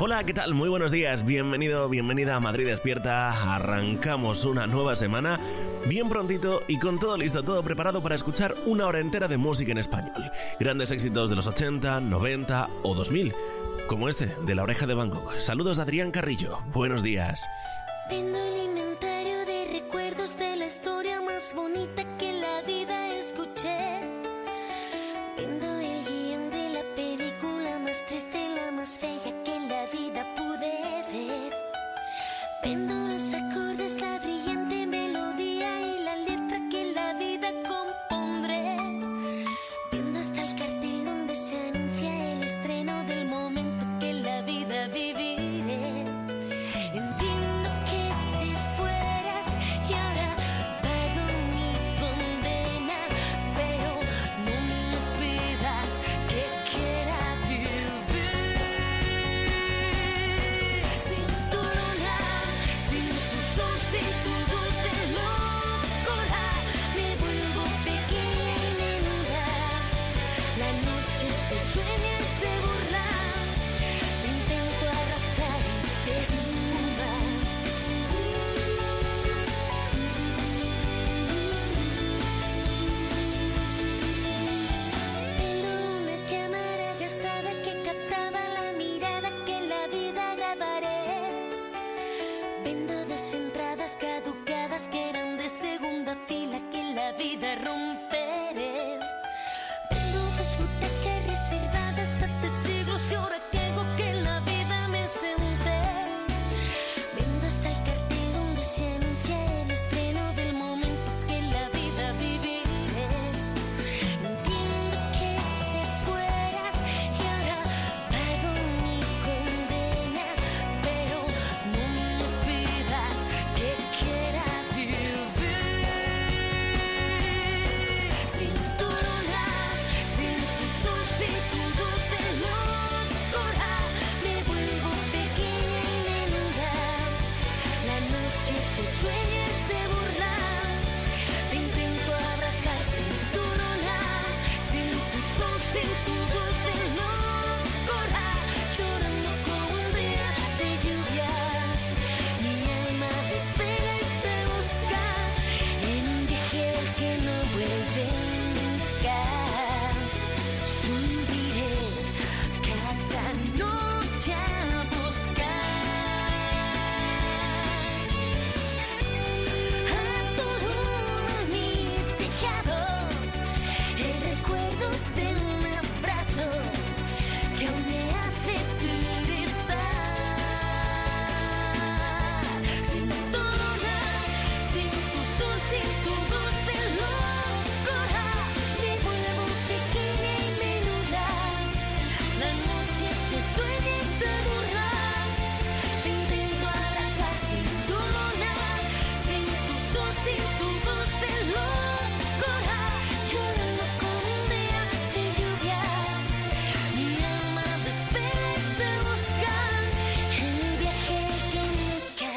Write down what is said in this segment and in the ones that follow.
Hola, ¿qué tal? Muy buenos días, bienvenido, bienvenida a Madrid Despierta. Arrancamos una nueva semana, bien prontito y con todo listo, todo preparado para escuchar una hora entera de música en español. Grandes éxitos de los 80, 90 o 2000, como este, de La Oreja de Van Gogh. Saludos de Adrián Carrillo, buenos días. Viendo el inventario de recuerdos de la historia más bonita que en la vida escuché. Viendo el guión de la película más triste, la más bella que en la vida pude ver. Viendo los acordes, la brillante melodía y la letra que en la vida compondré. Viendo hasta el cartel donde se anuncia el estreno del momento que en la vida viviré. Entiendo que te fueras y ahora pago mi condena, pero no me pidas que quiera vivir sin tu luna, sin tu sol, sin tu dulce locura. Me vuelvo pequeña y menuda, la noche te sueña y se burla. Te intento abrazar y te esfumas. Viendo una cámara gastada que captaba la mirada que en la vida grabaré. Viendo dos entradas caducadas que eran de segunda fila que en la vida romperé. Viendo dos butacas reservadas hace siglos y ahora que hago que en la vida me senté. Viendo hasta el cartel donde se anuncia el estreno del momento que en la vida viviré. Entiendo que te fueras y ahora pago mi condena, pero no me pidas que quiera vivir sin tu luna, sin tu sol, sin tu dulce locura. Me vuelvo pequeña y menuda, la noche te sueña y se burla. Te intento abrazar sin tu luna, sin tu sol, sin tu dulce locura. Llorando como un día de lluvia, mi alma despega y te busca en un viaje al que no vuelve nunca. Subiré cada noche a buscar a tu luna en mi tejado, el recuerdo de un abrazo que aún me hace tiritar. Sin tu luna, sin tu sol, sin tu dulce locura, me vuelvo pequeña y menuda, la noche te sueña y se burla. Te intento abrazar sin tu luna, sin tu sol, sin tu dulce locura. Llorando como un día de lluvia, mi alma despega y te busca en un viaje que nunca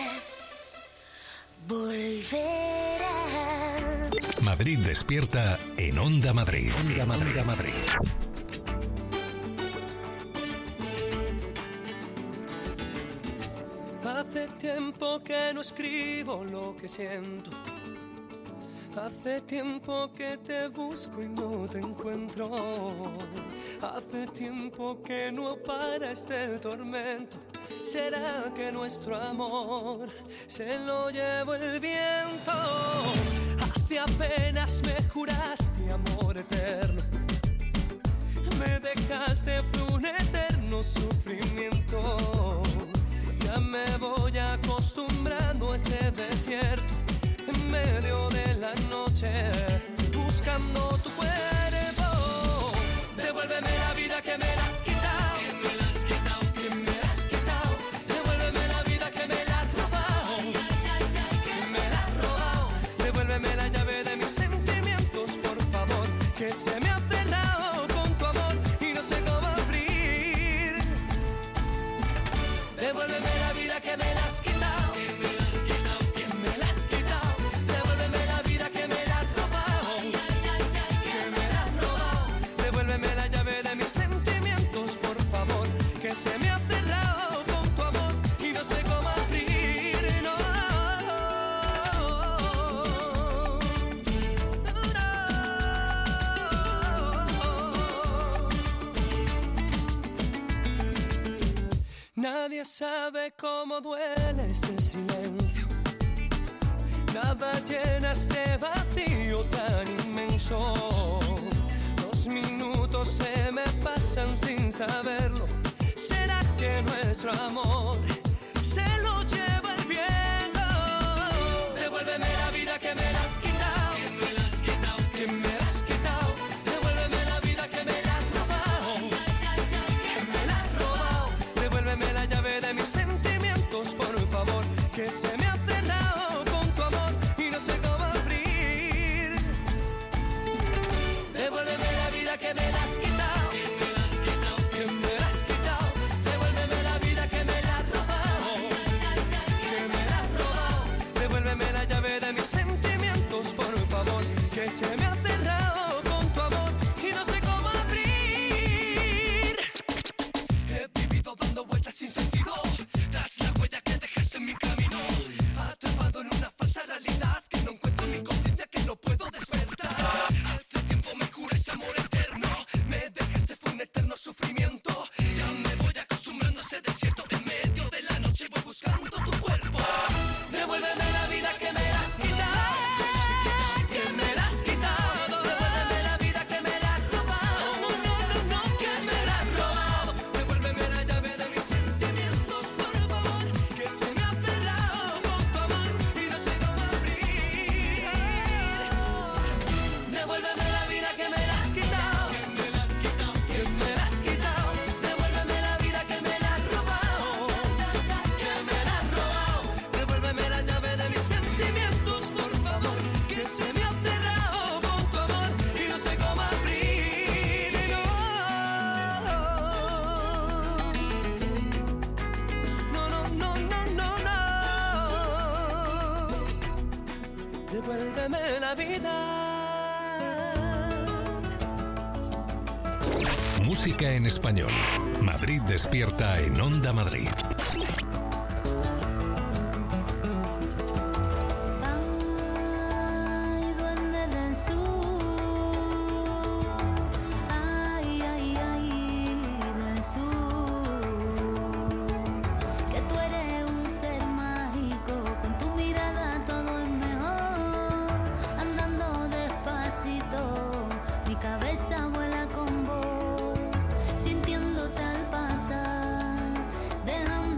volverá. Madrid Despierta en Onda Madrid. Onda Madrid. Hace tiempo que no escribo lo que siento. Hace tiempo que te busco y no te encuentro. Hace tiempo que no para este tormento. ¿Será que nuestro amor se lo llevó el viento? Hace apenas me juraste amor eterno. Me dejaste fue un eterno sufrimiento. Ya me voy acostumbrando a este desierto en medio de la noche, buscando tu cuerpo. Devuélveme la vida que me la has quitado, que me la has quitado, que me la has quitado. Devuélveme la vida que me la has robado, que me la has robado. Devuélveme la llave de mis sentimientos, por favor, que se me ha cerrado con tu amor y no sé cómo abrir. Devuélveme la vida que me la has quitado, que me la has quitado, que me la has quitado. Devuélveme la vida que me la has robado, que me la has robado. Devuélveme la llave de mis sentimientos, por favor, que se me ha cerrado con Nadie sabe cómo duele este silencio. Nada llena este vacío tan inmenso. Los minutos se me pasan sin saberlo. ¿Será que nuestro amor se lo lleva el viento? Devuélveme la vida que me la has quitado, que me la has quitado, que me la has quitado. Devuélveme la vida que me la has robado, que me la has robado. Devuélveme la llave de mis sentimientos, por favor, que se me ha cerrado con tu amor y no sé cómo abrir. Devuélveme la vida que me la has quitado, que me la has quitado, que me la has quitado. Devuélveme la vida que me la has robado, que me la has robado. Devuélveme la llave de mis sentimientos, por favor, que se me ha cerrado con tu amor y no sé cómo abrir. He vivido dando vueltas sin sentido, tras la huella que dejaste en mi camino, atrapado en una falsa realidad que no encuentro en mi conciencia, que no puedo despertar. Hace tiempo me juraste amor eterno, me dejaste, fue un eterno sufrimiento. Ya me voy acostumbrando a ese desierto, en medio de la noche voy buscando tu cuerpo. Devuélveme la vida que me la has quitado, que me la has quitado. Devuélveme la vida que me la has robado, no, no, no, no, que me la has robado. Devuélveme la llave de mis sentimientos, por favor, que se me ha cerrado con tu amor y no sé cómo abrir. Devuélveme la vida que me la has quitado, que me la has quitado, que me la has quitado. Devuélveme la vida que me la has robado, que me la has robado. Devuélveme la llave de mis sentimientos, por favor, que se me ha cerrado con tu amor y no sé cómo abrir. No, no, no, no, no, no. Devuélveme la vida. Música en español. Madrid despierta en Onda Madrid. Ay, duende del sur, ay, ay, ay, del sur, que tú eres un ser mágico, con tu mirada todo es mejor, andando despacito, mi cabeza vuela con vos, sintiéndote al pasar, déjame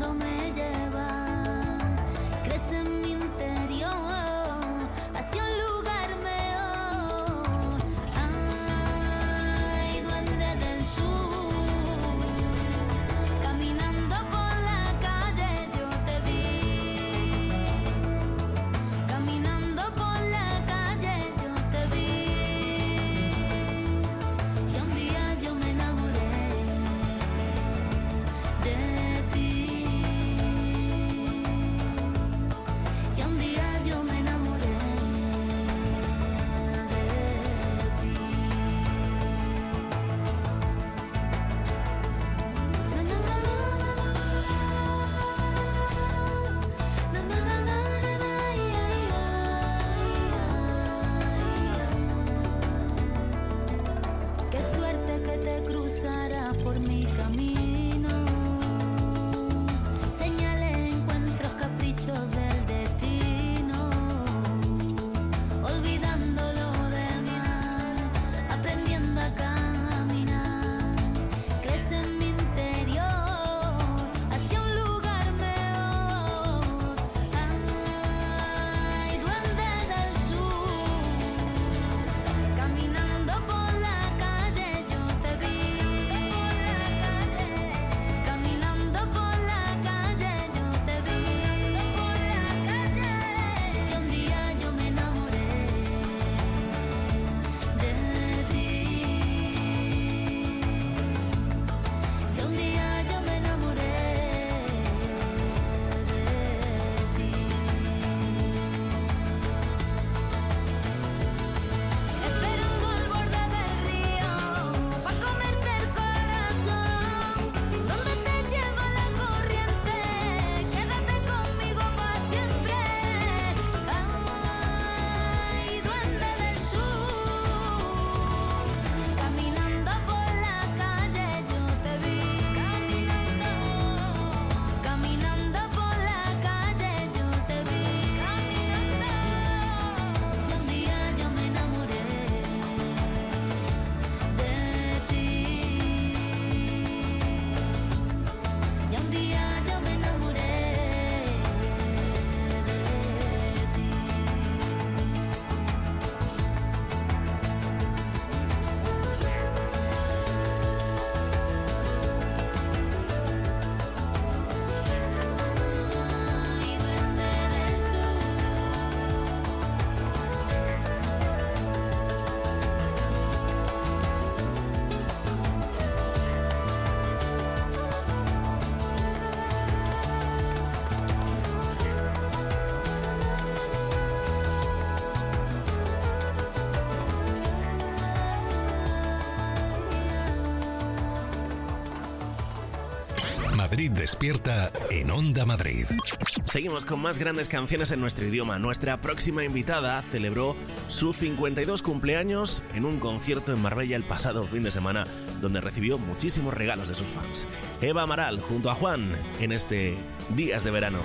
Madrid Despierta en Onda Madrid. Seguimos con más grandes canciones en nuestro idioma. Nuestra próxima invitada celebró su 52 cumpleaños en un concierto en Marbella el pasado fin de semana, donde recibió muchísimos regalos de sus fans. Eva Amaral junto a Juan en este Días de Verano.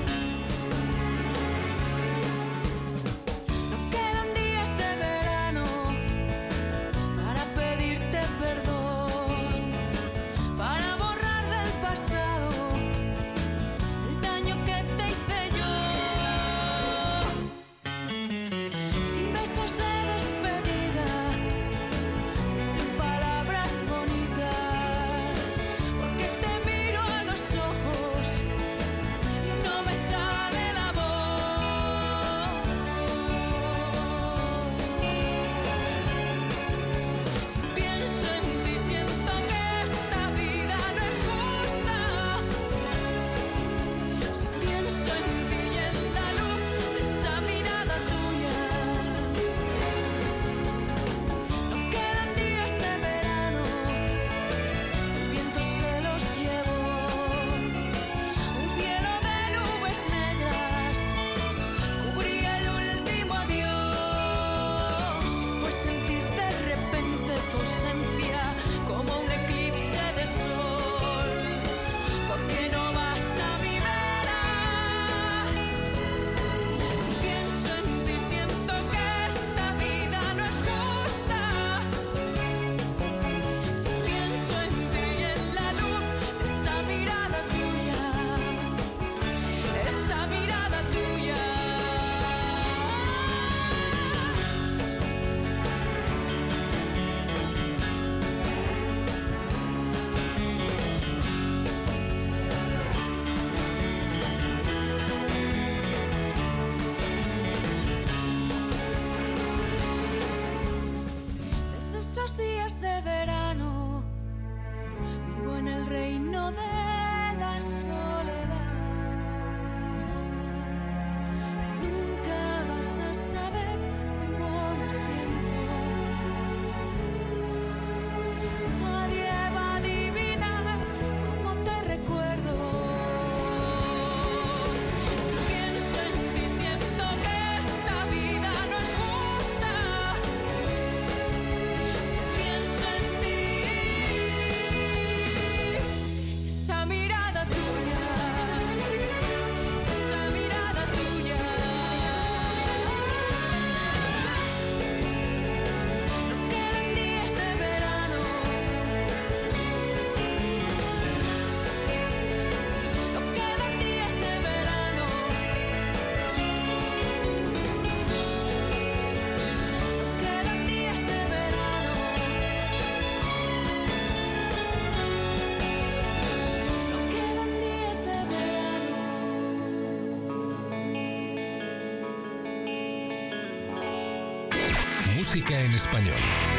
Música en español.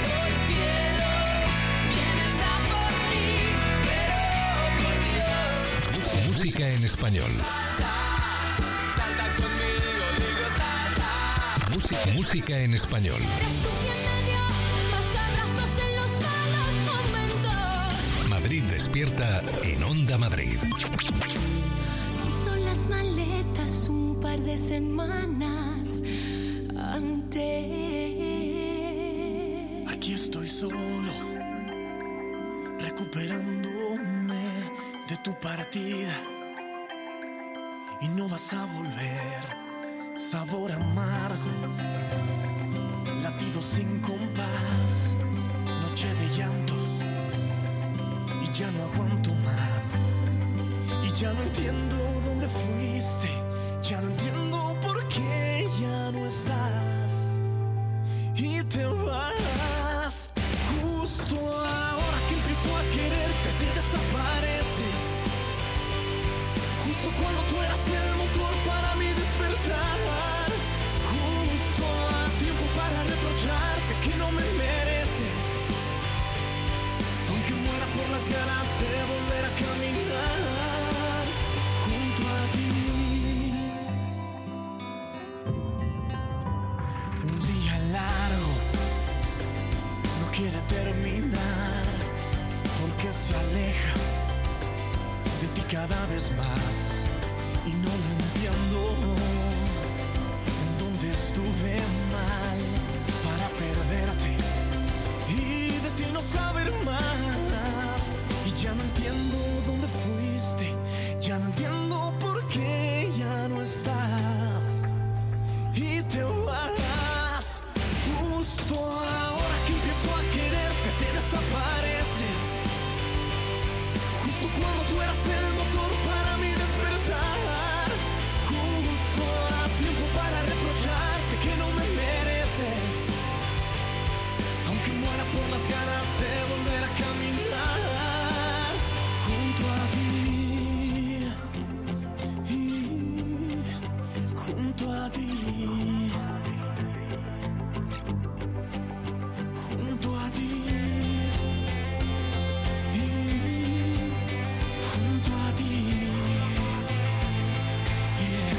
Música en español. Música en español. Madrid Despierta en Onda Madrid. Hizo las maletas un par de semanas antes. Aquí estoy solo, recuperándome de tu partida. Y no vas a volver, sabor amargo, latido sin compás, noche de llantos. Y ya no aguanto más. Y ya no entiendo dónde fuiste, ya no entiendo por qué ya no estás. Y te vas, justo ahora que empiezo a quererte te desapareces. Justo cuando tú eras el motor para mi despertar. Justo a tiempo para reprocharte que no me mereces. Aunque muera por las ganas de volver a caminar junto a junto a ti. Junto a ti. Junto a ti. Yeah.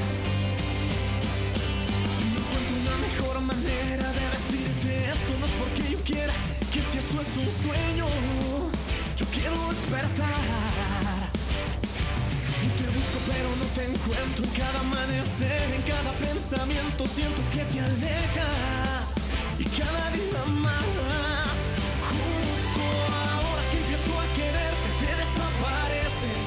No encuentro una mejor manera de decirte esto. No es porque yo quiera, que si esto es un sueño, yo quiero despertar. Y te busco pero no te encuentro. En cada amanecer, en cada pensamiento siento que te alejas. Y cada día más. Justo ahora que empiezo a quererte te desapareces.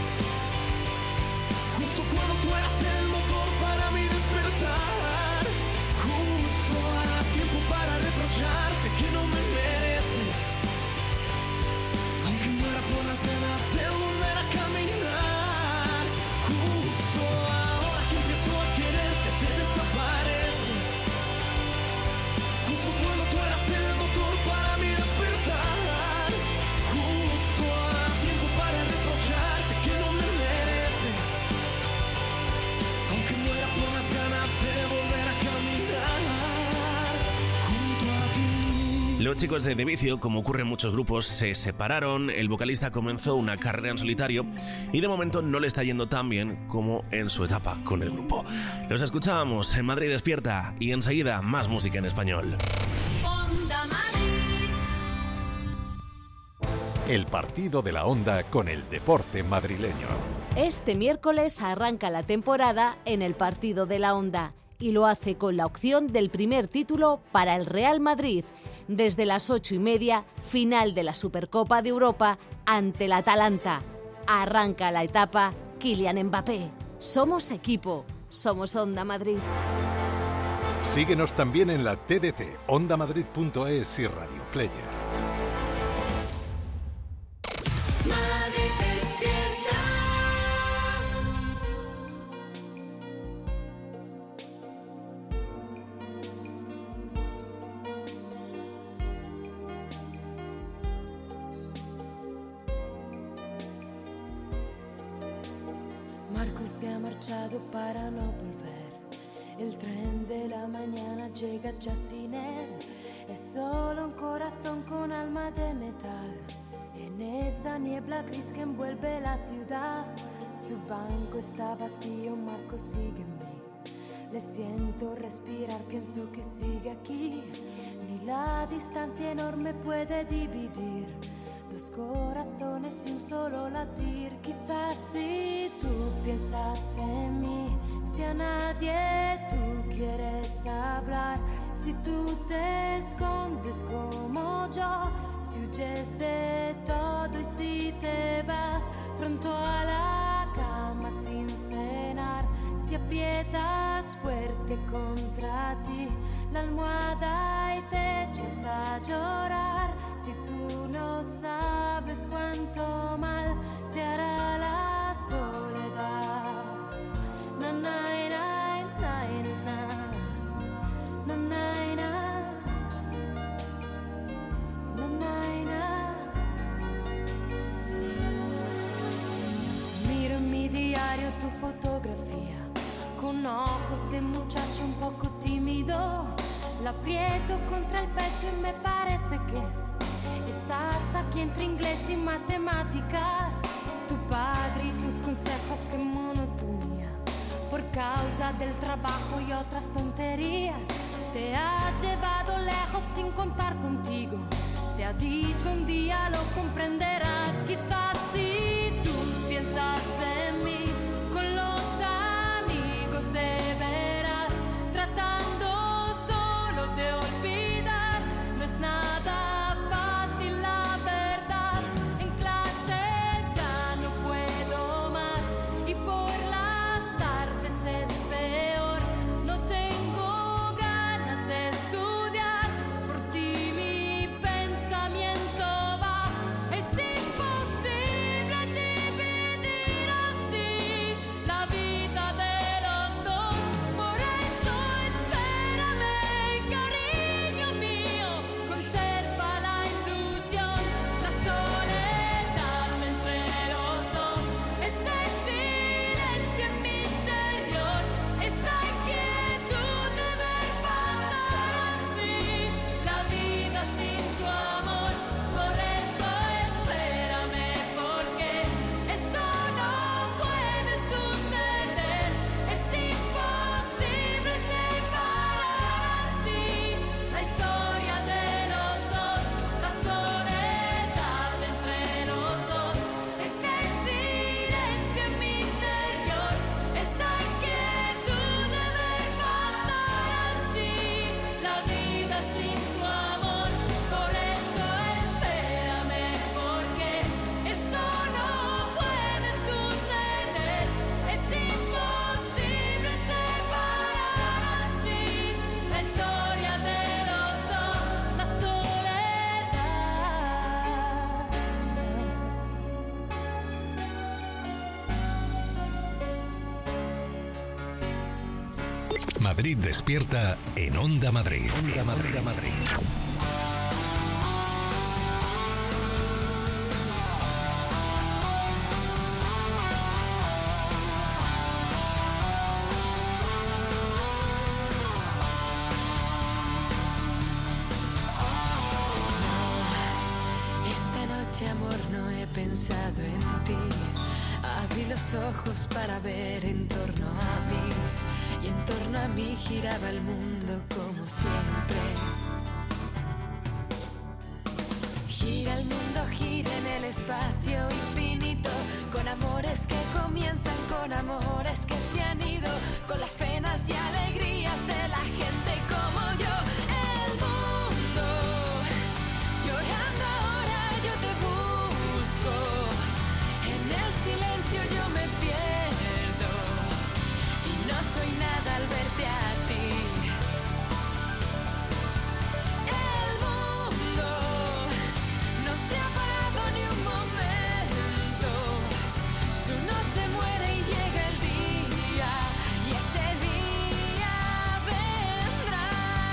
Justo cuando tú eras el motor para mi despertar. Justo a tiempo para reprocharte que no me mereces. Aunque muera por las ganas de volver a caminar. Justo ahora que empiezo a quererte te desapareces. Justo cuando tú eras el motor para mi despertar. Justo a tiempo para reprocharte que no me mereces. Aunque muera por las ganas de volver a caminar junto a ti. Los chicos de The Vicio, como ocurre en muchos grupos, se separaron, el vocalista comenzó una carrera en solitario y de momento no le está yendo tan bien como en su etapa con el grupo. Los escuchábamos en Madrid Despierta y enseguida más música en español. Onda Madrid. El partido de la Onda con el deporte madrileño. Este miércoles arranca la temporada en el partido de la Onda y lo hace con la opción del primer título para el Real Madrid. Desde las 8:30, final de la Supercopa de Europa ante el Atalanta. Arranca la etapa Kylian Mbappé. Somos equipo, somos Onda Madrid. Síguenos también en la TDT, ondamadrid.es y Radio Player. Madrid despierta. Marco se ha marchado para no volver. El tren de la mañana llega ya sin él. Es solo un corazón con alma de metal. En esa niebla gris que envuelve la ciudad. Su banco está vacío, Marco sigue en mí. Le siento respirar, pienso que sigue aquí. Ni la distancia enorme puede dividir dos corazones y un solo latir. Quizás si tú piensas en mí, si a nadie tú quieres hablar, si tú te escondes como yo, si huyes de todo y si te vas pronto a la cama sin cenar, si aprietas fuerte contra ti la almohada y te echas a llorar, si tú no sabes cuánto mal te hará la soledad. Na, na, na, na, na, na, na, na, na, na. Miro en mi diario tu fotografía, con ojos de muchacho un poco tímido. La aprieto contra el pecho y me parece que estás aquí entre inglés y matemáticas. Tu padre y sus consejos, qué monotonía. Por causa del trabajo y otras tonterías, te ha llevado lejos sin contar contigo. Te ha dicho un día lo comprenderás. Quizás si tú piensas en mí, con los amigos de veras, tratando solo de olvidar. No es nada fácil la verdad. En clase ya no puedo más y por las tardes es peor. No tengo ganas de estudiar, por ti mi pensamiento va. Es imposible dividir Madrid despierta en Onda Madrid. Onda Madrid. Onda Madrid. Amor, no he pensado en ti. Abrí los ojos para ver en torno a mí, y en torno a mí giraba el mundo como siempre. Gira el mundo, gira en el espacio infinito, con amores que comienzan, con amores que se han ido, con las penas y alegrías de la gente como yo. El mundo llorando ahora, yo te busco. En el silencio yo me pierdo y no soy nada al verte a ti. El mundo no se ha parado ni un momento. Su noche muere y llega el día, y ese día vendrá.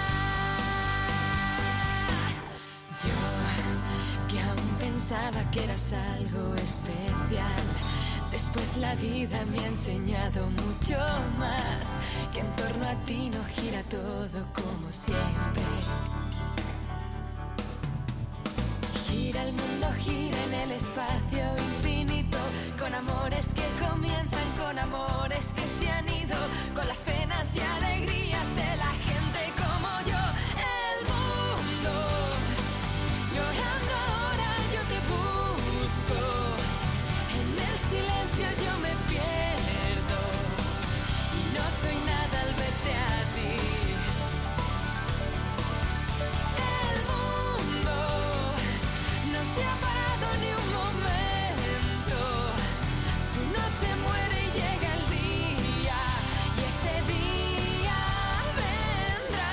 Yo, que aún pensaba que eras algo especial, después la vida me ha enseñado mucho más, que en torno a ti no gira todo como siempre. Gira el mundo, gira en el espacio infinito, con amores que comienzan, con amores que se han ido, con las penas y alegrías de la gente como yo. El mundo llorando ahora, yo te busco. En el silencio yo me pierdo y no soy nada al verte a ti. El mundo no se ha parado ni un momento. Su noche muere y llega el día, y ese día vendrá.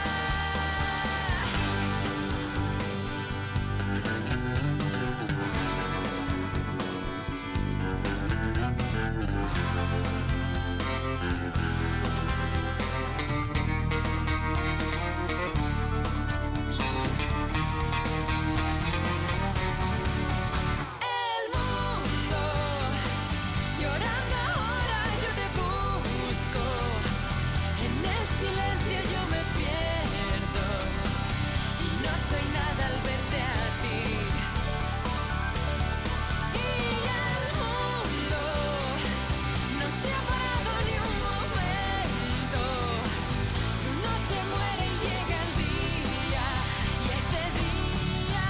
El mundo llorando ahora, yo te busco. En el silencio yo me pierdo y no soy nada al verte a ti. Y el mundo no se ha parado ni un momento. Su noche muere y llega el día, y ese día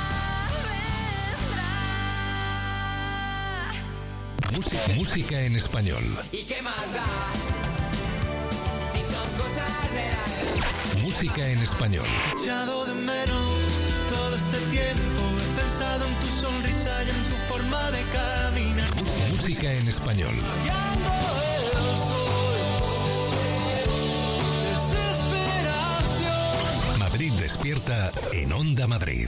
vendrá. Música en español. ¿Y qué más da? Si son cosas de la vida. Música en español. Echado de menos todo este tiempo. He pensado en tu sonrisa y en tu forma de caminar. Música en español. Hallando el sol, desesperación. Madrid despierta en Onda Madrid.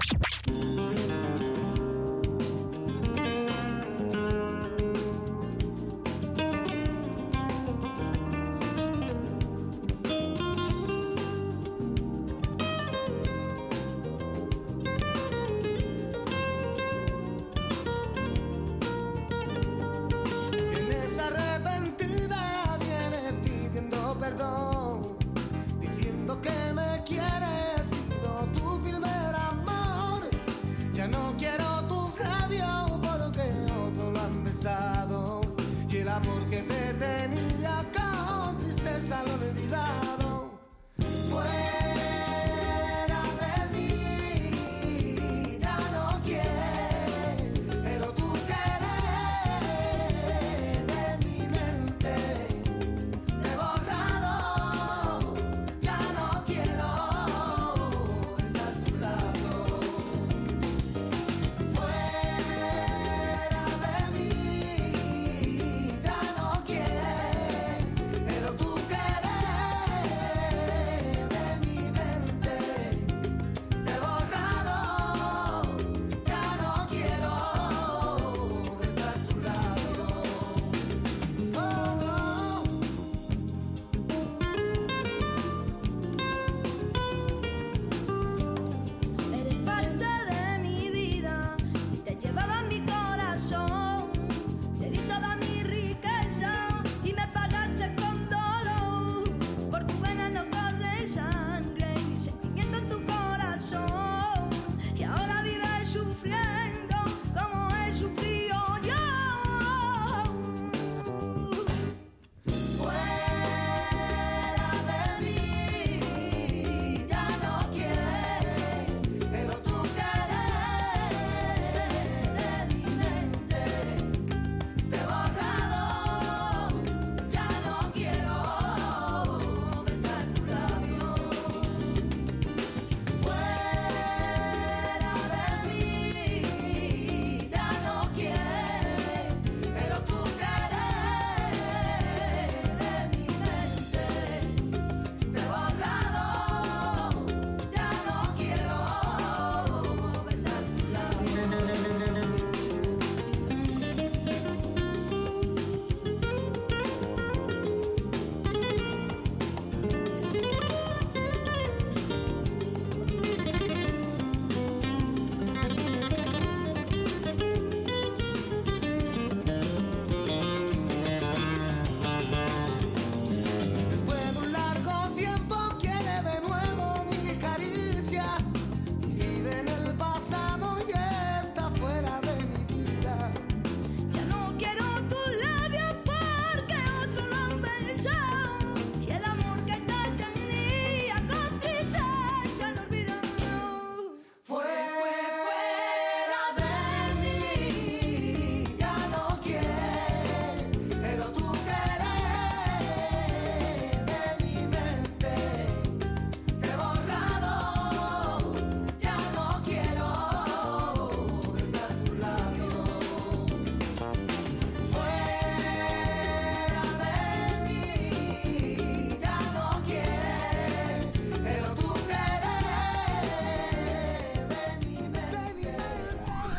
Vienes arrepentida, vienes pidiendo perdón, diciendo que me quieres, sido tu primer amor. Ya no quiero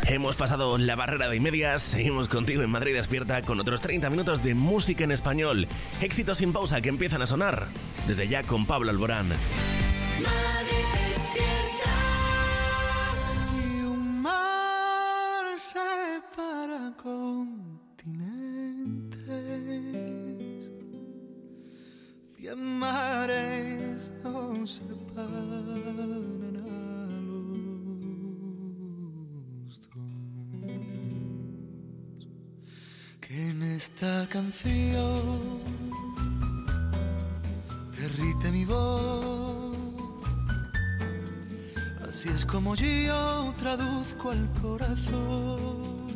Hemos pasado la barrera de medias, seguimos contigo en Madrid Despierta con otros 30 minutos de música en español. Éxitos sin pausa que empiezan a sonar desde ya con Pablo Alborán. Madrid despierta. Y un mar separa continentes, 100 mares nos separan a los dos. Que en esta canción derrite mi voz. Así es como yo traduzco al corazón.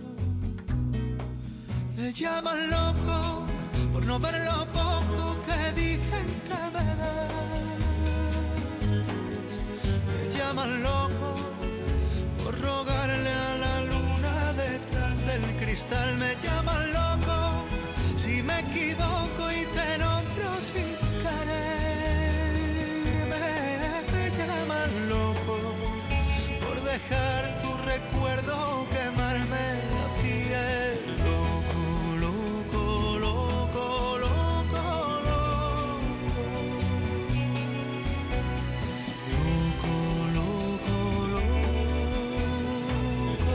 Me llaman loco por no ver lo poco que dicen que me das. Me llaman loco por rogarle a la luna detrás del cristal. Me llaman loco si me equivoco y te nombro sin querer. Me llaman loco por dejar tu recuerdo quemarme la piel. Loco, loco, loco, loco, loco, loco, loco, loco.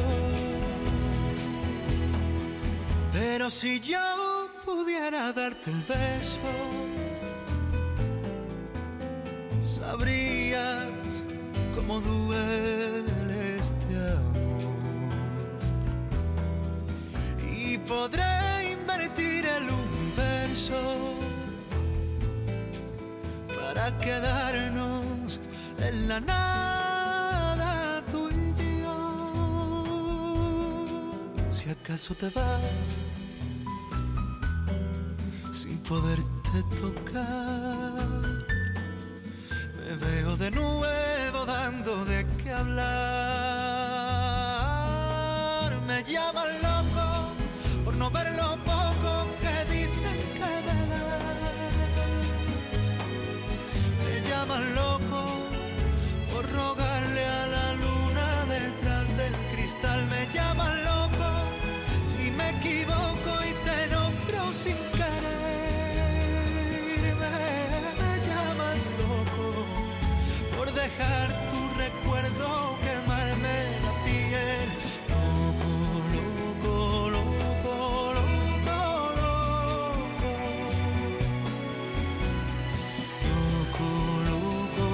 Pero si yo pudiera darte el beso, sabrías cómo duele este amor. Y podré invertir el universo para quedarnos en la nada tú y yo. Si acaso te vas sin poderte tocar, me veo de nuevo dando de qué hablar. Me llaman loco por no ver lo poco que dicen que me das. Me llaman loco por rogarle a la luna detrás del cristal. Me llaman loco si me equivoco y te nombro sin querer. Dejar tu recuerdo quemarme la piel. Loco, loco, loco, loco, loco. Loco, loco,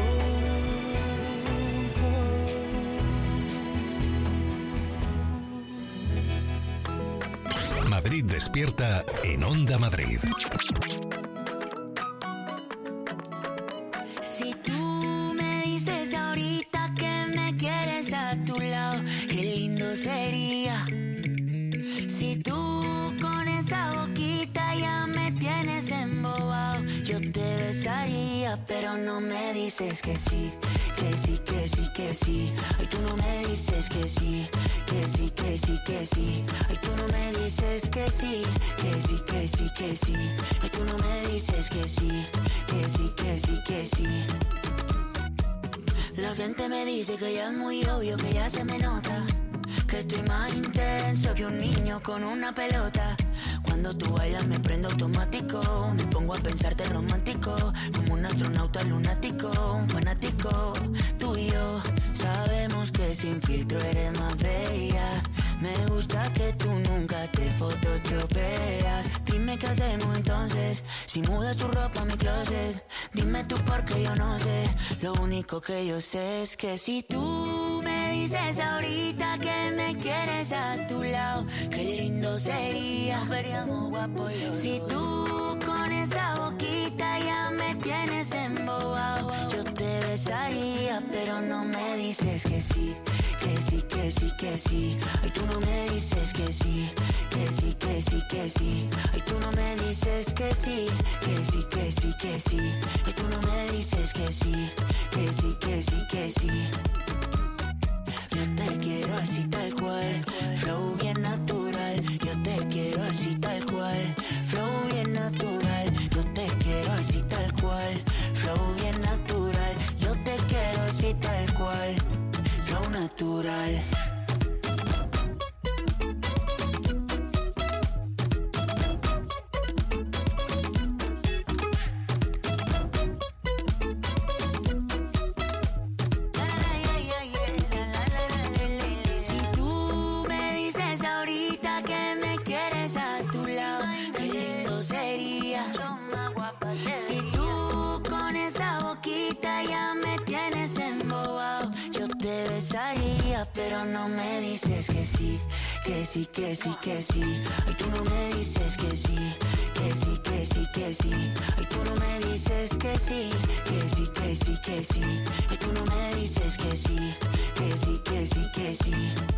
loco. Madrid Despierta en Onda Madrid. Si tú me dices ahorita que me quieres a tu lado, qué lindo sería. Si tú con esa boquita ya me tienes embobado, yo te besaría, pero no me dices que sí, que sí, que sí, que sí. Ay, tú no me dices que sí, que sí, que sí, que sí. Ay, tú no me dices que sí, que sí, que sí, que sí. Ay, tú no me dices que sí, que sí, que sí, que sí. La gente me dice que ya es muy obvio, que ya se me nota, que estoy más intenso que un niño con una pelota. Cuando tú bailas me prendo automático, me pongo a pensarte romántico, como un astronauta lunático, un fanático. Tú y yo sabemos que sin filtro eres más bella. Me gusta que tú nunca te photoshopeas. Dime qué hacemos entonces, si mudas tu ropa a mi closet. Dime tú porque yo no sé, lo único que yo sé es que si tú me dices ahorita que me quieres a tu lado, qué lindo sería. Si tú con esa boquita ya me tienes embobado, yo te besaría, pero no me dices que sí, que sí, que sí, que sí. Ay, tú no me dices que sí, que sí, que sí, que sí. Ay, tú no me dices que sí, que sí, que sí, que sí. Ay, tú no me dices que sí, que sí, que sí, que sí. Yo te quiero así tal cual, flow bien natural. Yo te quiero así tal cual, flow bien natural. Yo te quiero así tal cual, flow bien natural. Yo te quiero así tal cual, flow natural. Si tú con esa boquita ya me tienes embobado, yo te besaría, pero no me dices que sí, que sí, que sí, que sí. Ay, tú no me dices que sí, que sí, que sí, que sí. Ay, tú no me dices que sí, que sí, que sí, que sí. Ay, tú no me dices que sí, que sí, que sí, que sí.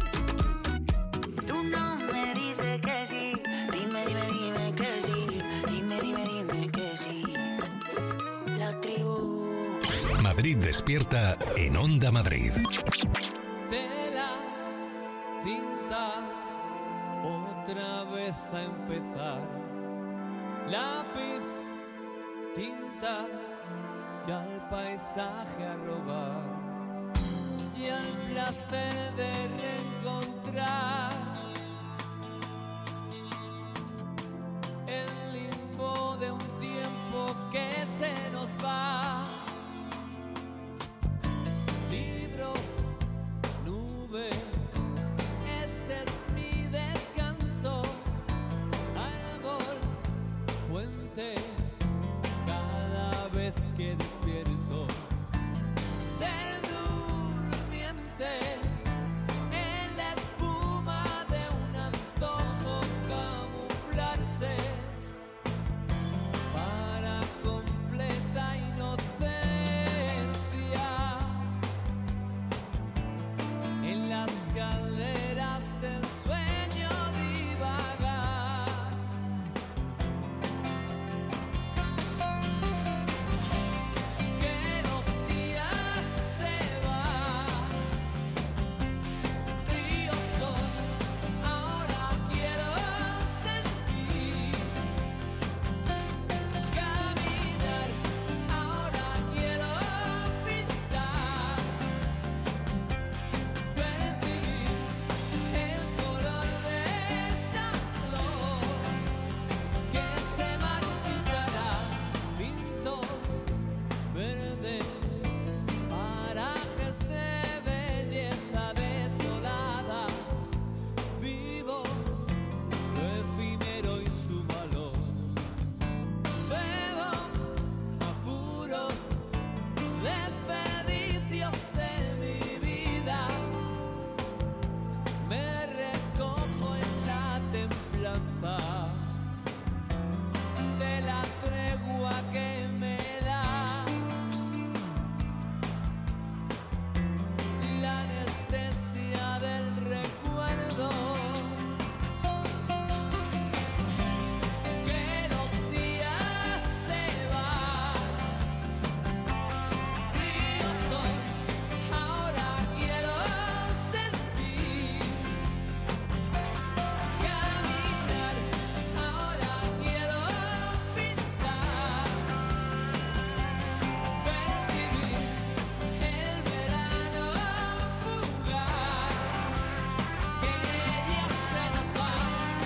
Tú no me dices que sí. Dime, dime, dime que sí. Dime, dime, dime que sí. La tribu. Madrid despierta en Onda Madrid. Tela, cinta, otra vez a empezar. Lápiz, tinta, y al paisaje a robar. Y al placer de reencontrar el limbo de un tiempo que se nos va. Libro, nube, ese es mi descanso. Árbol, fuente, cada vez que despierto. Ser durmiente en la espuma de un antojo, camuflarse para completa inocencia. En las calderas del sueño divagar. Que los días se van, ríos son, ahora quiero sentir. Caminar, ahora quiero pintar. Percibir el color de esa flor que se marchitará. Pinto verdes parajes de belleza desolada. Vivo lo efímero y su valor. Bebo apuro desperdicios de mi vida. Me recojo en la templanza de la tregua que me da la anestesia del recuerdo. Que los días se van, ríos son, ahora quiero sentir. Caminar, ahora quiero pintar. Percibir el verano fugaz que ya se nos va.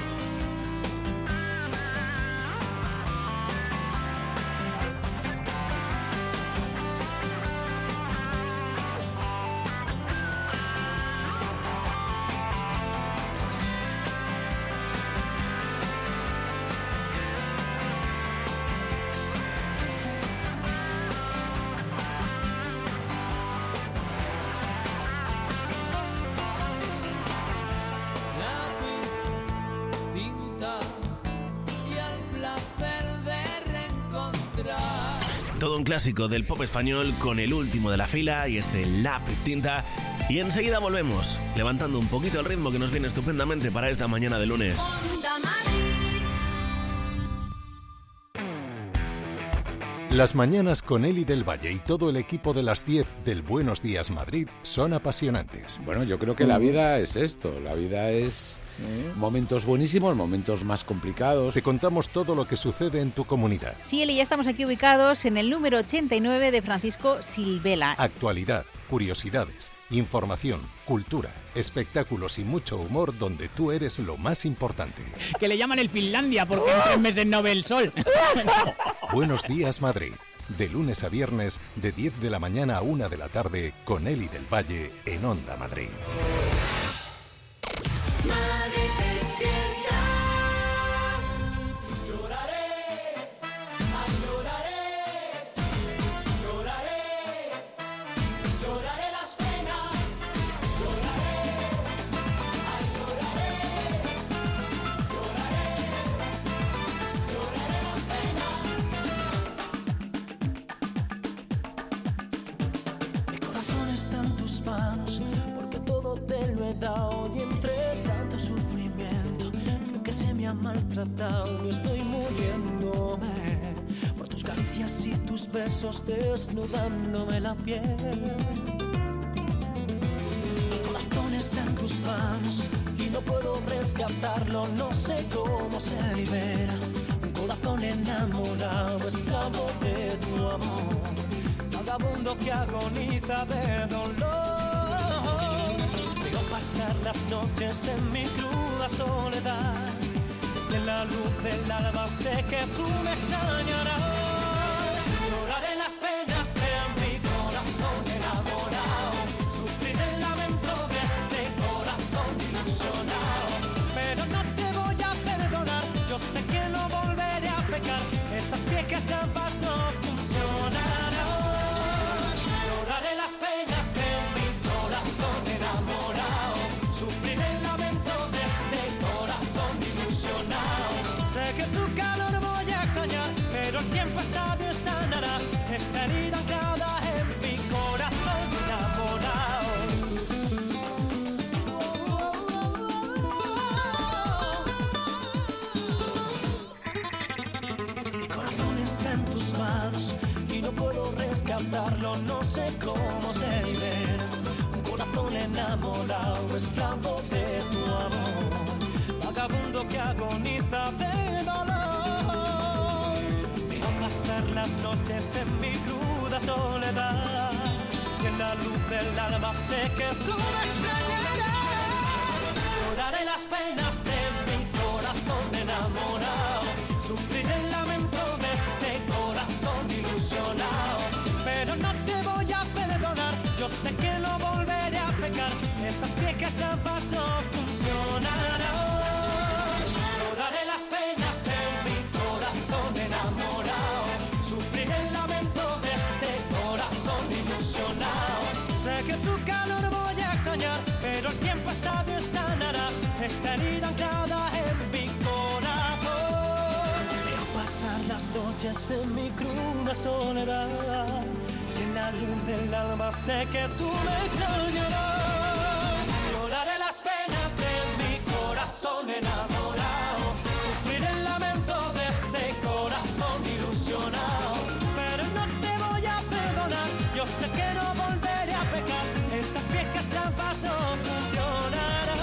Lápiz, tinta y al placer de reencontrar. Todo un clásico del pop español con el último de la fila y este lápiz tinta. Y enseguida volvemos, levantando un poquito el ritmo que nos viene estupendamente para esta mañana de lunes. Onda Madrid. Las mañanas con Eli del Valle y todo el equipo de las 10 del Buenos Días Madrid son apasionantes. Bueno, yo creo que la vida es esto, la vida es momentos buenísimos, momentos más complicados. Te contamos todo lo que sucede en tu comunidad. Sí, Eli, ya estamos aquí ubicados en el número 89 de Francisco Silvela. Actualidad, curiosidades, información, cultura, espectáculos y mucho humor donde tú eres lo más importante. Que le llaman el Finlandia porque en 3 meses no ve el sol. Buenos Días Madrid, de lunes a viernes de 10 de la mañana a 1 de la tarde con Eli del Valle en Onda Madrid. Madrid despierta. Lloraré, ay, lloraré. me ha maltratado y estoy muriéndome por tus caricias y tus besos desnudándome la piel. Mi corazón está en tus manos y no puedo rescatarlo, no sé cómo se libera. Un corazón enamorado, esclavo de tu amor, vagabundo que agoniza de dolor. Veo pasar las noches en mi cruda soledad y en la luz del alba sé que tú me extrañarás. Lloraré las penas de mi corazón enamorado, sufriré el lamento de este corazón ilusionado, pero no te voy a perdonar, yo sé que no volveré a pecar, esas viejas trampas no funcionarán. Lloraré las penas de mi corazón enamorado, sufriré el lamento de este corazón ilusionado. Sé que tu calor voy a extrañar, pero el tiempo es sabio y sanará esta herida anclada en mi corazón enamorado. Mi corazón está en tus manos y no puedo rescatarlo, no sé cómo se libera. Un corazón enamorado, esclavo de tu amor, vagabundo que agoniza de dolor. Veo pasar las noches en mi cruda soledad y en la luz del alba sé que tú me extrañarás. Lloraré las penas de mi corazón enamorado, sufriré el lamento de este corazón ilusionado, pero no te voy a perdonar, yo sé que no volveré a pecar, esas viejas trampas no funcionarán. Lloraré las penas de mi corazón enamorado, sufriré el lamento de este corazón ilusionado. Sé que tu calor voy a extrañar, pero el tiempo es sabio y sanará esta herida anclada en mi corazón. Veo pasar las noches en mi cruda soledad y en la luz del alma sé que tú me extrañarás. Lloraré las penas de mi corazón enamorado, sufriré el lamento de este corazón ilusionado, pero no te voy a perdonar, yo sé que no volveré a pecar, esas viejas trampas no funcionarán.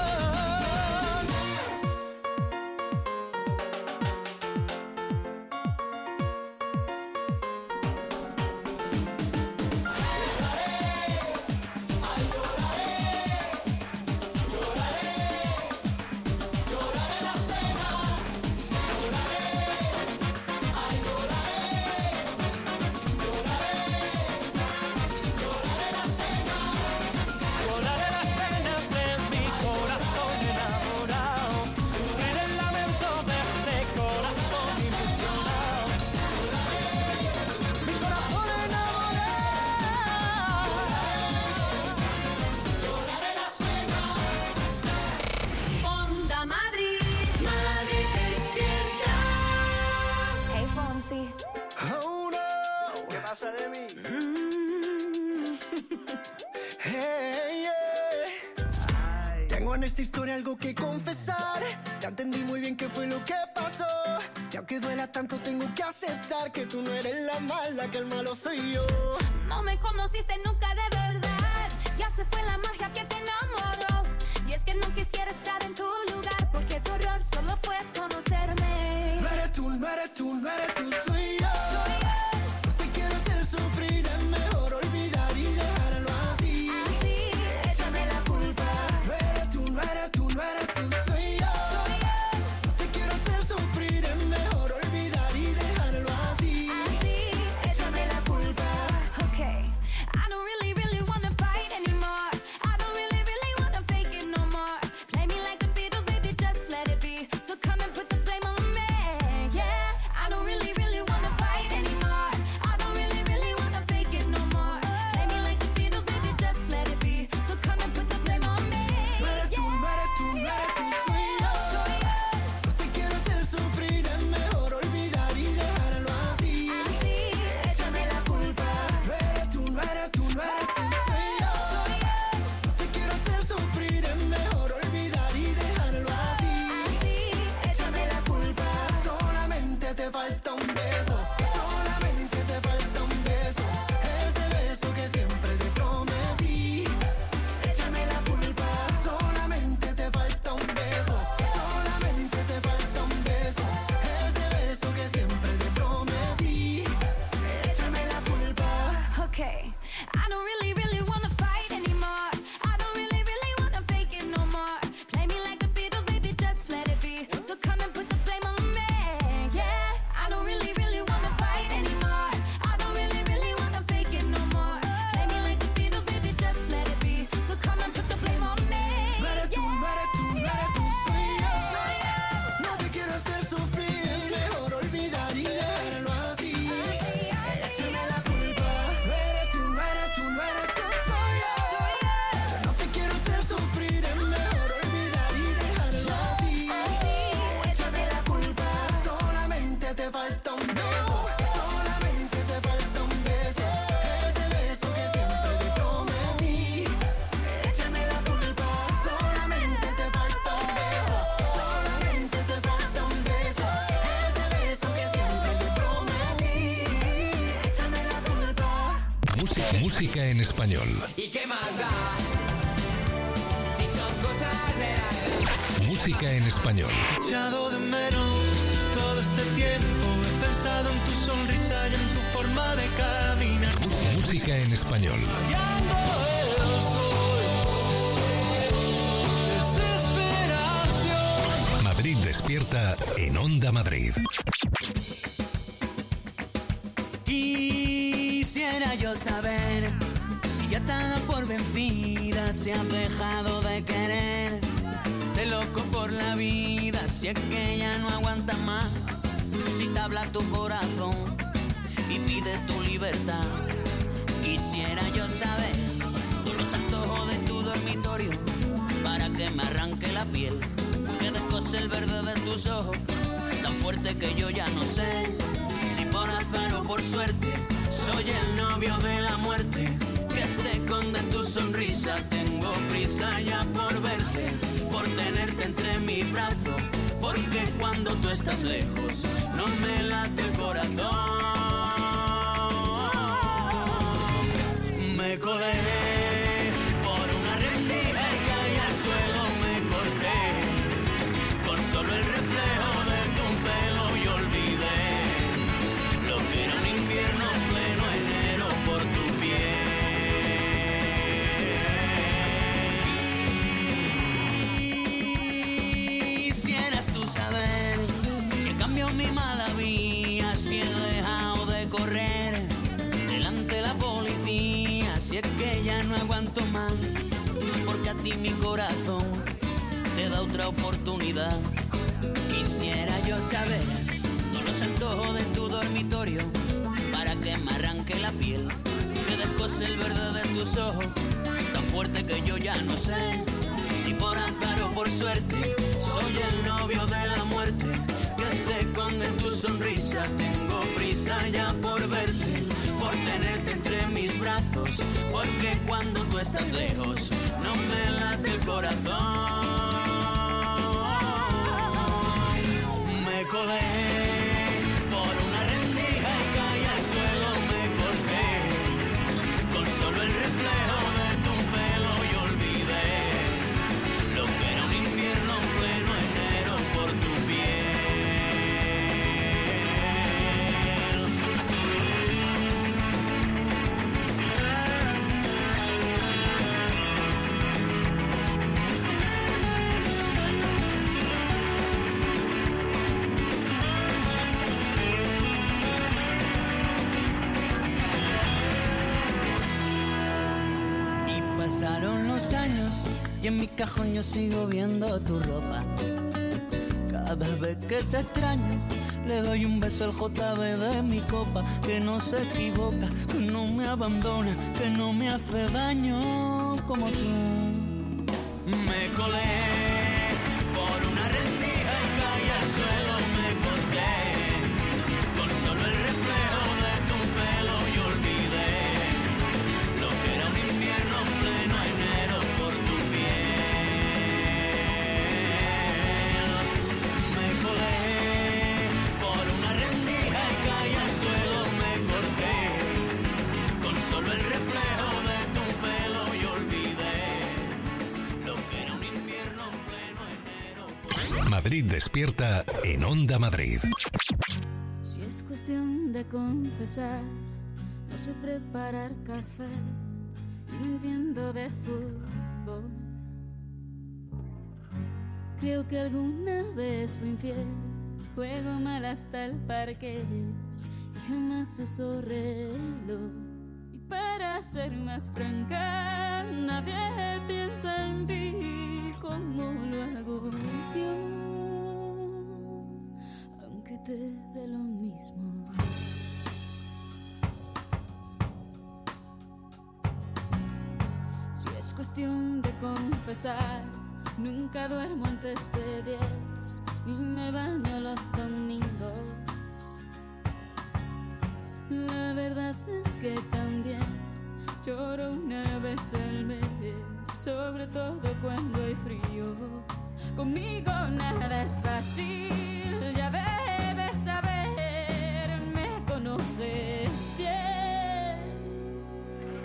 Oh no, ¿qué pasa de mí? Hey, yeah. Tengo en esta historia algo que confesar. Ya entendí muy bien qué fue lo que pasó. Y aunque duela tanto tengo que aceptar que tú no eres la mala, que el malo soy yo. No me conociste nunca de verdad, ya se fue la magia que te enamoró. Y es que no quisiera estar en tu lugar, porque tu error solo fue conocerme. No eres tú, no eres tú, no eres tú, soy yo. No te quiero hacer sufrir, es mejor olvidar y dejarlo así. Échame la culpa. No eres tú, no eres tú, no eres tú, soy yo. No te quiero hacer sufrir, es mejor olvidar y dejarlo así. Échame la culpa. Okay, I don't really wanna fight anymore. I don't really wanna fake it no more. Play me like the Beatles, baby, just let it be. So come and put the blame on me. Yeah, I don't really Música en español. ¿Y qué más da? Si son cosas de la... Música en español. He echado de menos todo este tiempo. He pensado en tu sonrisa y en tu forma de caminar. Música en español. Rayando el sol. Desesperación. Madrid despierta en Onda Madrid. Quisiera yo saber si ya te has dado por vencida, si has dejado de querer, de loco por la vida, si es que ya no aguantas más, si te habla tu corazón y pide tu libertad. Quisiera yo saber todos los antojos de tu dormitorio para que me arranque la piel, que descose el verde de tus ojos, tan fuerte que yo ya no sé si por azar o por suerte soy el novio de la muerte, que se esconde en tu sonrisa. Tengo prisa ya por verte, por tenerte entre mis brazos, porque cuando tú estás lejos no me late el corazón. Me colé por una rendija y caí al suelo, me corté con solo el reflejo de tu pelo y olvidé lo que era un invierno en pleno enero por tu piel. Quisieras tú saber si he cambiado mi mala vía, si he dejado de correr delante de la policía, si es que ya no aguanto más, porque a ti mi corazón te da otra oportunidad. Quisiera yo saber todos los antojos de tu dormitorio para que me arranque la piel, que descose el verde de tus ojos, tan fuerte que yo ya no sé si por azar o por suerte soy el novio de la muerte, que se esconde en tu sonrisa. Tengo prisa ya por verte, por tenerte entre mis brazos, porque cuando tú estás lejos no me late el corazón. Me colé por una rendija y caí al suelo, me corté con solo el reflejo de tu pelo y olvidé lo que era un invierno en pleno enero por tu Pasaron los años y en mi cajón yo sigo viendo tu ropa. Cada vez que te extraño le doy un beso al JB de mi copa, que no se equivoca, que no me abandona, que no me hace daño como tú. Me colé por una rendija y caí al suelo, me corté con solo el reflejo de tu pelo y olvidé lo que era un invierno en pleno enero por tu piel. Me colé por una rendija y caí al suelo, me corté con solo el reflejo de tu pelo y olvidé lo que era un invierno en pleno enero. Madrid despierta en Onda Madrid. Si es cuestión de confesar, no sé preparar café y no entiendo de fútbol. Creo que alguna vez fui infiel, juego mal hasta el parqués y jamás uso reloj. Y para ser más franca, nadie piensa en ti como lo hago yo, aunque te dé lo mismo. Si es cuestión de confesar, nunca duermo antes de 10, ni me baño los domingos. La verdad es que también lloro una vez al mes, sobre todo cuando hay frío. Conmigo nada es fácil, ya debes saber, me conoces bien.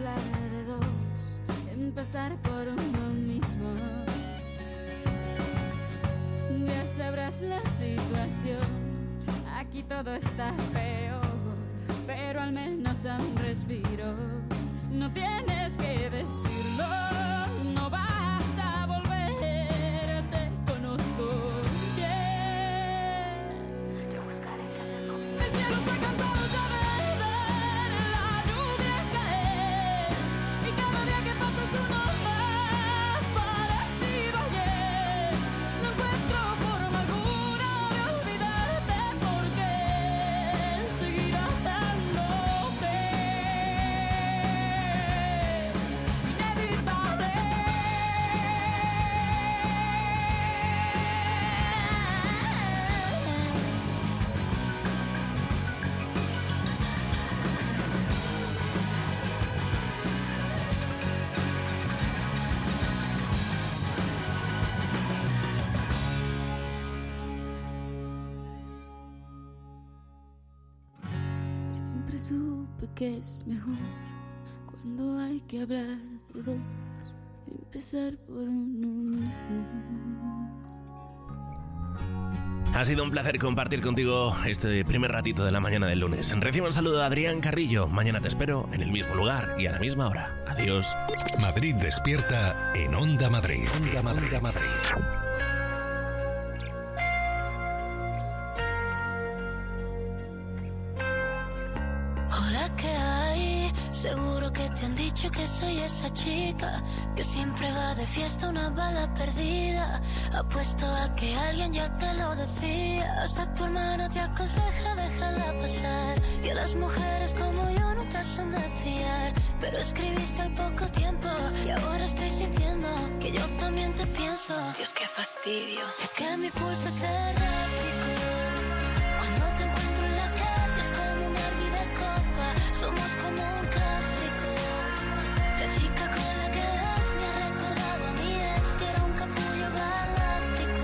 hablar de dos, empezar por uno mismo. Ya sabrás la situación, aquí todo está peor, pero al menos a un respiro. No tienes que decirlo, no vas a volver, te conozco bien. Yo buscaré qué hacer conmigo. El cielo está cansado ya de ver la lluvia caer, y cada día que pasa es uno más parecido a ayer. No encuentro forma alguna de olvidarte, porque seguir amándote inevitable. Siempre supe que es mejor cuando hay que hablar de dos, empezar por uno mismo. Ha sido un placer compartir contigo este primer ratito de la mañana del lunes. Recibe un saludo de Adrián Carrillo. Mañana te espero en el mismo lugar y a la misma hora. Adiós. Madrid despierta en Onda Madrid. Onda Madrid. Onda Madrid. Hola, ¿qué hay? Seguro que te han dicho que soy esa chica que siempre va de fiesta, una bala perdida. Apuesto a que alguien ya te lo decía. Hasta tu hermana te aconseja déjala pasar, que las mujeres como yo nunca son de fiar. Pero escribiste al poco tiempo y ahora estoy sintiendo que yo también te pienso. Dios, qué fastidio. Es que mi pulso es errático. Cuando te encuentro en la calle es como un hervir de copa. Somos como un clásico. La chica con la que vas me ha recordado a mí, es que era un capullo galáctico.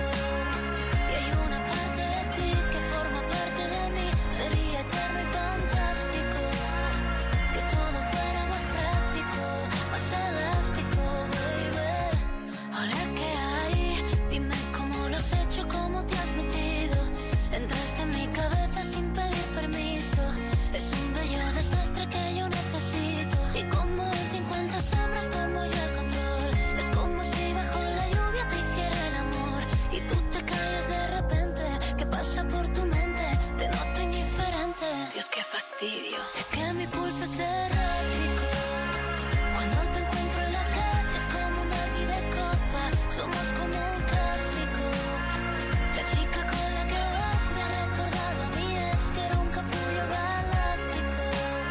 Y hay una parte de ti que forma parte de mí. Sería eterno y fantástico que todo fuera más práctico, más elástico, baby. Hola, ¿qué hay? Dime cómo lo has hecho, cómo te has metido. Entraste en mi cabeza sin pedir permiso. Es un bello desastre que yo necesito. Y como en 50 sombras tomo yo el control. Es como si bajo la lluvia te hiciera el amor y tú te callas de repente. ¿Qué pasa por tu mente? Te noto indiferente. Dios, qué fastidio. Es que mi pulso es errático. Cuando te encuentro en la calle es como un hervir de copas. Somos como un clásico. La chica con la que vas me ha recordado a mí, es que era un capullo galáctico.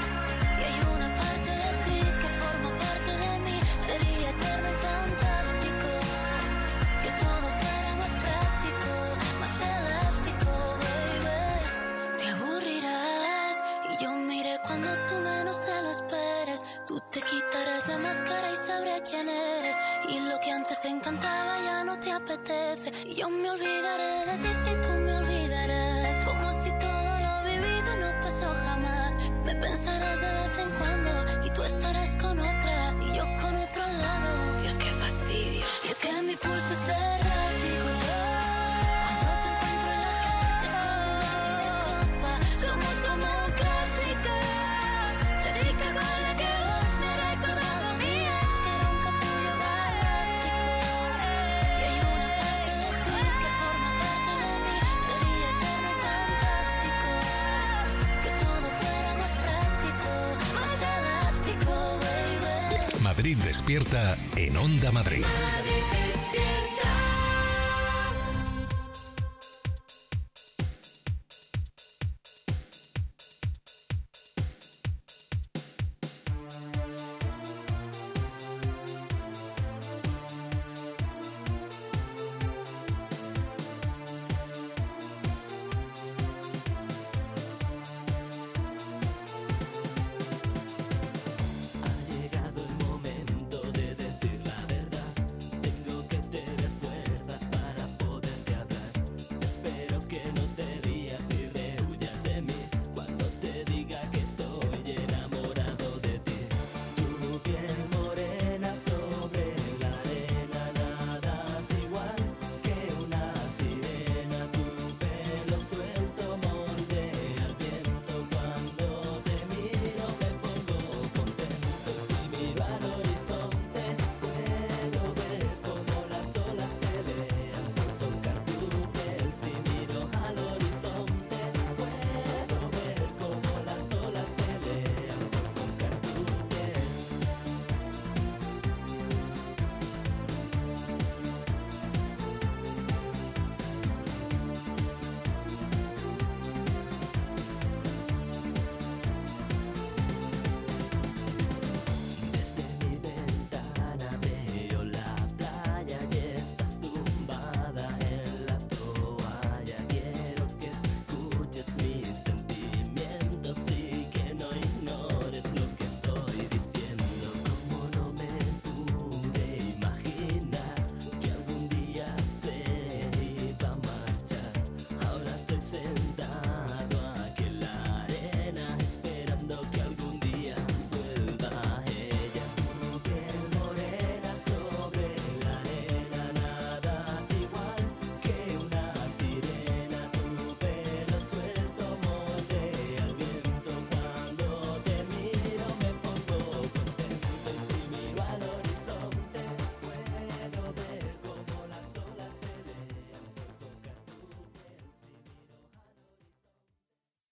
Y hay una parte de ti que forma parte de mí. Sería eterno y fantástico que todo fuera más práctico, más elástico, baby. Te aburrirás y yo miré cuando tú menos te lo esperes. Tú te quitarás la máscara y sabré quién eres. Y lo que antes te encantaba ya no te apetece. Y yo me olvidaré de ti y tú me olvidarás. Como si todo lo vivido no pasó jamás. Me pensarás de vez en cuando y tú estarás con otra y yo con otro al lado. Dios, qué fastidio. Y es que mi pulso es errático. Cuando te encuentro en la calle es como un hervir de copa. Somos como un clásico. La chica con la que vas me ha recordado a mí, es que era un capullo galáctico. Y hay una parte de ti que forma parte de mí. Sería eterno y fantástico que todo fuera más práctico, más elástico, baby. Madrid despierta en Onda Madrid. Madrid.